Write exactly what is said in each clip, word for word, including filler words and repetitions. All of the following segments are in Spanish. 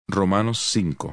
Romanos cinco.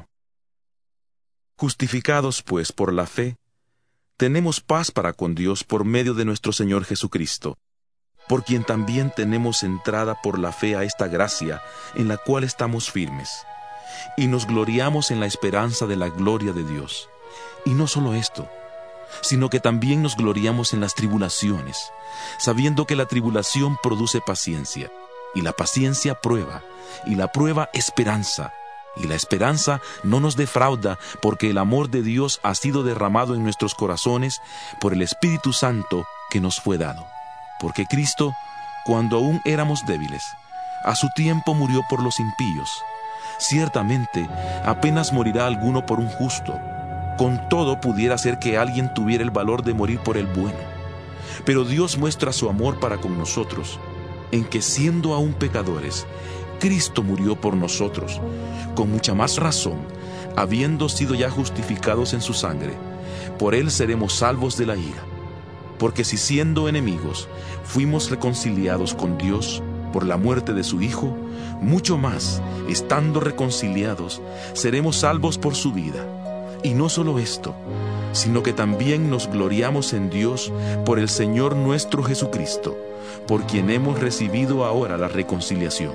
Justificados, pues, por la fe, tenemos paz para con Dios por medio de nuestro Señor Jesucristo, por quien también tenemos entrada por la fe a esta gracia en la cual estamos firmes, y nos gloriamos en la esperanza de la gloria de Dios. Y no solo esto, sino que también nos gloriamos en las tribulaciones, sabiendo que la tribulación produce paciencia, y la paciencia prueba, y la prueba esperanza, y la esperanza no nos defrauda, porque el amor de Dios ha sido derramado en nuestros corazones por el Espíritu Santo que nos fue dado. Porque Cristo, cuando aún éramos débiles, a su tiempo murió por los impíos. Ciertamente, apenas morirá alguno por un justo. Con todo pudiera ser que alguien tuviera el valor de morir por el bueno. Pero Dios muestra su amor para con nosotros, en que siendo aún pecadores, Cristo murió por nosotros. Con mucha más razón, habiendo sido ya justificados en su sangre, por él seremos salvos de la ira. Porque si siendo enemigos, fuimos reconciliados con Dios por la muerte de su Hijo, mucho más, estando reconciliados, seremos salvos por su vida. Y no solo esto, sino que también nos gloriamos en Dios por el Señor nuestro Jesucristo, por quien hemos recibido ahora la reconciliación.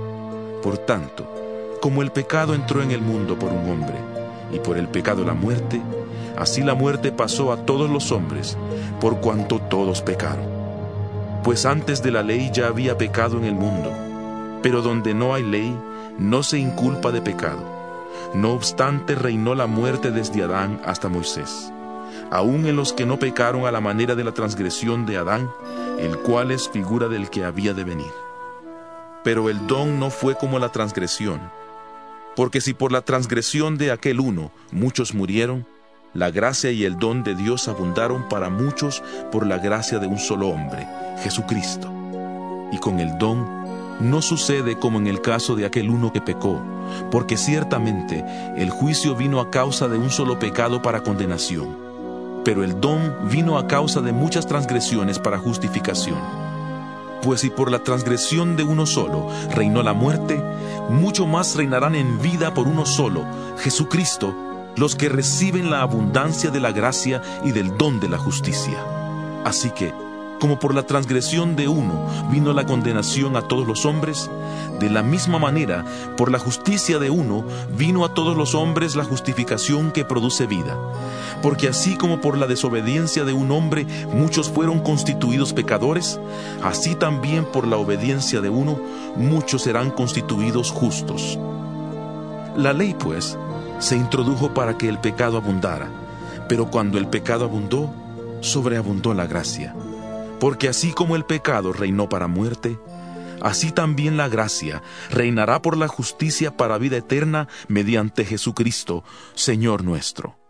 Por tanto, como el pecado entró en el mundo por un hombre, y por el pecado la muerte, así la muerte pasó a todos los hombres, por cuanto todos pecaron. Pues antes de la ley ya había pecado en el mundo, pero donde no hay ley, no se inculpa de pecado. No obstante, reinó la muerte desde Adán hasta Moisés, aun en los que no pecaron a la manera de la transgresión de Adán, el cual es figura del que había de venir. Pero el don no fue como la transgresión, porque si por la transgresión de aquel uno muchos murieron, la gracia y el don de Dios abundaron para muchos por la gracia de un solo hombre, Jesucristo. Y con el don no sucede como en el caso de aquel uno que pecó, porque ciertamente el juicio vino a causa de un solo pecado para condenación, pero el don vino a causa de muchas transgresiones para justificación. Pues si por la transgresión de uno solo reinó la muerte, mucho más reinarán en vida por uno solo, Jesucristo, los que reciben la abundancia de la gracia y del don de la justicia. Así que, como por la transgresión de uno vino la condenación a todos los hombres, de la misma manera, por la justicia de uno vino a todos los hombres la justificación que produce vida. Porque así como por la desobediencia de un hombre muchos fueron constituidos pecadores, así también por la obediencia de uno muchos serán constituidos justos. La ley, pues, se introdujo para que el pecado abundara, pero cuando el pecado abundó, sobreabundó la gracia. Porque así como el pecado reinó para muerte, así también la gracia reinará por la justicia para vida eterna mediante Jesucristo, Señor nuestro.